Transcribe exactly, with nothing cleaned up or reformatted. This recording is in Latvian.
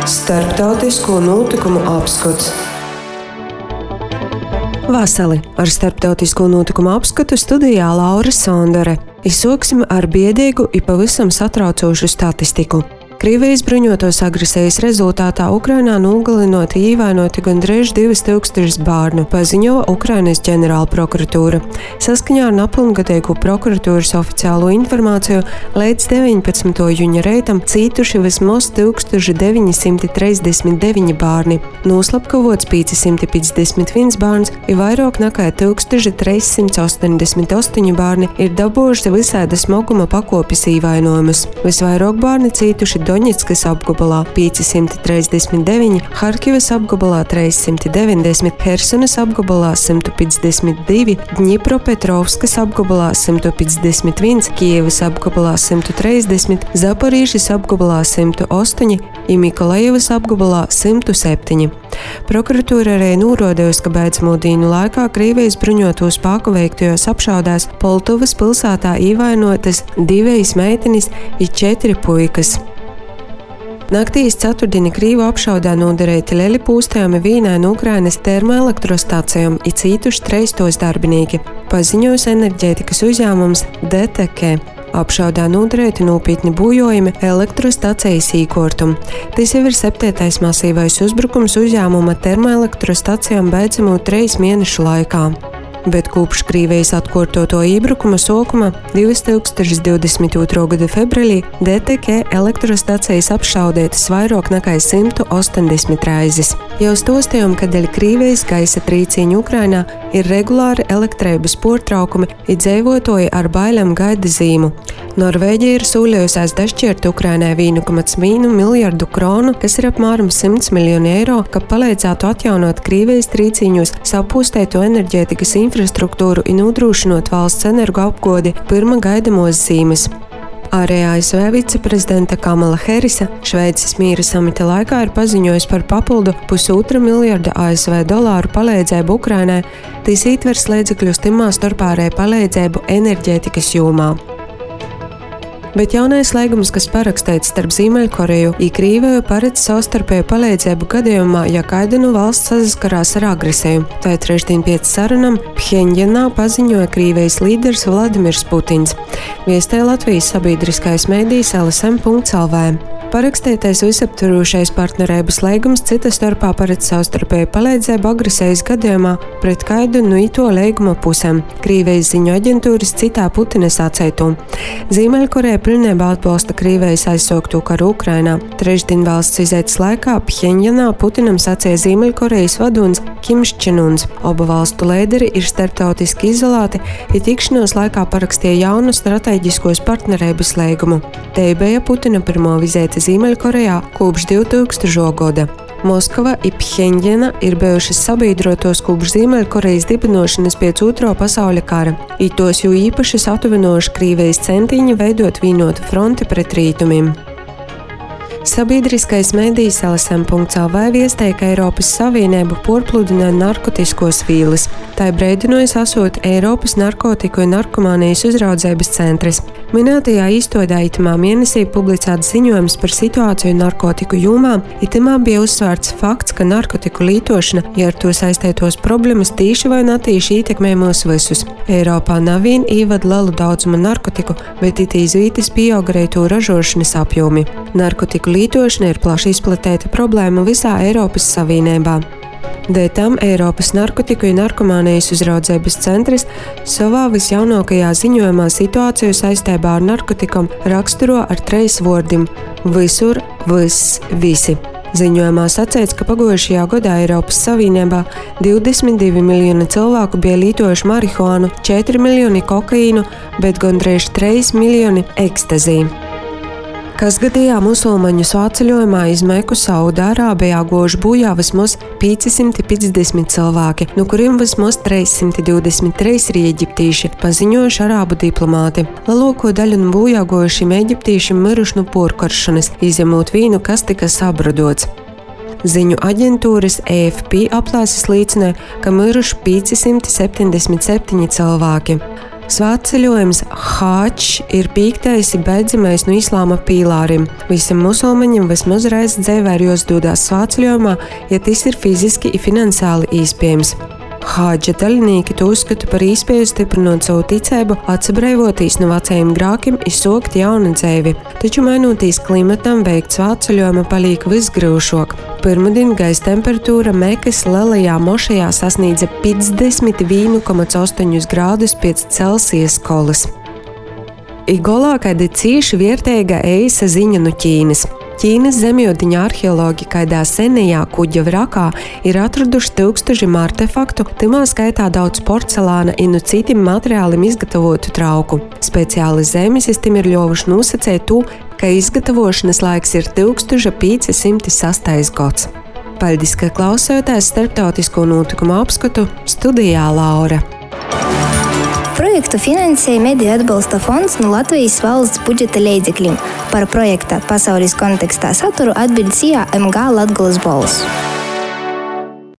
Starptautisko notikumu apskats. Vasali ar starptautisko notikumu apskatu studijā Laura Sondore. Izsoksim ar biedīgu i pavisam satraucošu statistiku. Krievijas bruņotos agresijas rezultātā Ukrainā nogalinot ievainoti gandrīz divas tūkstošas bērnu, paziņoja Ukrainas ģenerāla prokuratūra. Saskaņā ar nepilngadīgo prokuratūras oficiālo informāciju līdz deviņpadsmitā jūņa reitam cītuši vismaz tūkstoš deviņi simti trīsdesmit deviņi bērni, noslapkavots piecsimt piecdesmit viens bērns i vairāk nekā tūkstoš trīs simti astoņdesmit astoņi bērni ir dabūjuši visāda smaguma pakopes ievainojumus. Visvairāk bērni cītuši Doņetskas apgabalā piecsimt trīsdesmit deviņi, Harkivas apgabalā trīssimt deviņdesmit, Hersonas apgabalā simt piecdesmit divi, Dņipropetrovskas apgabalā simt piecdesmit viens, Kijevas apgabalā simt trīsdesmit, Zaporīžas apgabalā simt astoņi un Mikolajevas apgabalā simt septiņi. Prokuratūra arī norādījusi, ka beidzamo dienu laikā Krievijas bruņoto spēku veiktajos apšaudēs Poltavas pilsētā ievainotas divas meitenes un četri puikas. Naktīs ceturtdiena Krīvu apšaudā noderēti lieli pūstējumi vienai no Ukrainas termoelektrostacijām un cītuši treistos darbinieki, paziņojas enerģētikas uzņēmums D T K. Apšaudā noderēti nopietni bojojumi elektrostacijas īkortum. Tas jau ir septītais masīvais uzbrukums uzņēmuma termoelektrostacijām beidzamo trīs mēnešu laikā. Bet kopš Krievijas atkārtoto iebrukuma sākuma divtūkstoš divdesmit otrā gada februārī D T K elektrostacijas apšaudētas vairāk nekā simt ostoņdesmit reizes. Jau stostījām, ka dēļ Krievijas gaisa trīcīņu Ukrainā ir regulāri elektrības pārtraukumi un dzīvotāji ar bailēm gaida zīmu. Norvēģija ir sūļojusies dažšķirt Ukrainai viens komā viens miljardu kronu, kas ir apmēram simt miljoni eiro, ka palīdzētu atjaunot Krievijas trīcīņos sapūstēto enerģētikas infrastruktūru un nodrošinot valsts energoapgādi pirmā gaidamos zīmes. Arī A S V viceprezidente Kamala Harisa Šveices miera samita laikā ir paziņojusi par papildu pusotra miljarda A S V dolāru palīdzību Ukrainai, tas ietvers līdzekļus timā starpārēju palīdzību enerģētikas jomā. Bet jaunais līgums, kas parakstīts starp Ziemeļkoreju un Krieviju, paredz savstarpēju palīdzību gadījumā, ja kāda no valsts saskarās ar agresiju. Tā trešdien pēc sarunām Phenjanā paziņoja Krievijas līderis Vladimirs Putins. Viestēja Latvijas sabiedriskais mēdījis L S M punkts L V. Parakstītais visaptvarošais partnerības līgums cita starpā paredz savstarpēju palīdzību agresijas gadījumā pret kādu no ito līguma pusēm. Krievijas ziņu aģentūras citā Putina sacīto. Ziemeļkoreja pilnībā atbalsta Krievijas aizsākto karu Ukrainā. Trešdien valsts izaitas laikā Phenjanā Putinam sacīja Ziemeļkorejas vadonis Kims Čen Uns. Oba valstu līderi ir starptautiski izolēti, ja tikšanos laikā parakstīja jaunu strateģiskos partnerības līgumu. Te bija Putina pirmo vizīte Ziemeļkorejā kopš divtūkstošā gada. Moskava un Phenjana ir bijušas sabiedrotos kopš Ziemeļkorejas dibinošanas pēc Otrā pasaules kara, un tos jau īpaši satuvinoši Krievijas centieni veidot vienotu fronti pret rietumiem. Sabiedriskais mēdījis L S M punkts L V viestēja, ka Eiropas Savienība porpludināja narkotiskos vīles. Tā breidinojas esot Eiropas narkotiku un narkomānijas uzraudzības centrs. Minētajā īstodā itamā mēnesī publicēts ziņojums par situāciju narkotiku jomā, itamā bija uzsvērts fakts, ka narkotiku lietošana, ja ar to saistētos problēmas tīši vai netīši ietekmē mūs visus. Eiropā nav vien īvada lielu daudzumu narkotiku, bet it izvītis pieauga arī to ražošanas apjomi. Narkotiku lietošana ir plaši izplatīta problēma visā Eiropas Savienībā. Dēļ tam Eiropas narkotiku un narkomānijas uzraudzības centrs savā visjaunākajā ziņojumā situāciju saistībā ar narkotikām raksturo ar treis vārdiem – visur, viss, visi. Ziņojumā sacīts, ka pagājušajā gadā Eiropas Savienībā divdesmit divi miljoni cilvēku bija lietojuši marihuānu, četri miljoni kokaīnu, bet gandrīz trīs miljoni ekstaziju. Kas gadījā musulmaņu svētceļojumā iz Meku Saudārābijā goži bojā vismaz piecsimt piecdesmit cilvēki, no kuriem vismaz trīssimt divdesmit trīs ir eģiptīši, paziņojuši arābu diplomāti. Lielāko daļu no bojā gojušiem eģiptīšiem miruši no porkaršanas, izņemot vienu, kas tika sabrudots. Ziņu aģentūras A F P aplēses liecināja, ka miruši piecsimt septiņdesmit septiņi cilvēki. Svētceļojums Hādžs ir piektais beidzamais no islāma pīlāriem. Visiem musulmaņiem vismaz reizi dzīvē ir jādodas svētceļojumā, ja tas ir fiziski un finansiāli iespējams. Hādža dalībnieki to uzskata par iespēju stiprinot savu ticību, atsabraivoties no vecajiem grēkiem un sākt jaunu dzīvi. Taču mainoties klimatam, veikt svētceļojumu paliek visgrūšāk. Pirmdien gaisa temperatūra Mekas lielajā mošajā sasniedza piecdesmit viens komats astoņi grādus pēc Celsija skolas. Igolā kāda cīši vērtīga eisa ziņa no Ķīnas. Ķīnas zemjūdiņa arheologi kādā senajā kuģa vrakā ir atraduši tūkstošiem artefaktu, timā skaitā daudz porcelāna un no citiem materiāliem izgatavotu trauku. Speciāli zemesistim ir ļovuši nosacēt to, ka izgatavošanas laiks ir tūkstoš pieci simti sastais gads. Paldies, ka klausījāties starptautisko notikumu apskatu studijā Laura. Projektu finansēja Mediju atbalsta fonds no Latvijas valsts budžeta līdzekļiem. Par projekta pasaules kontekstā saturu atbild C I A M G Latgolas balss.